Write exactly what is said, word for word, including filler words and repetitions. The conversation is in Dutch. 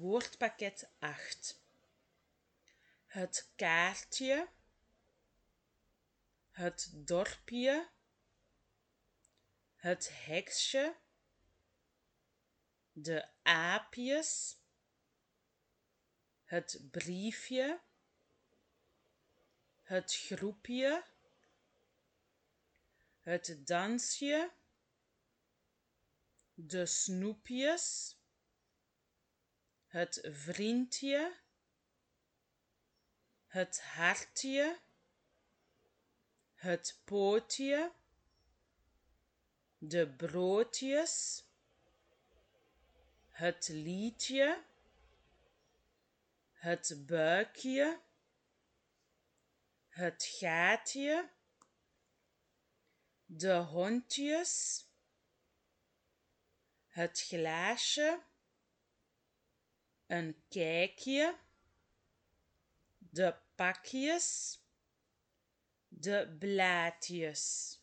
Woordpakket acht. Het kaartje, het dorpje, het heksje, de aapjes, het briefje, het groepje, het dansje, de snoepjes, het vriendje, het hartje, het pootje, de broodjes, het liedje, het buikje, het gaatje, de hondjes, het glaasje, een kijkje, de pakjes, de blaadjes.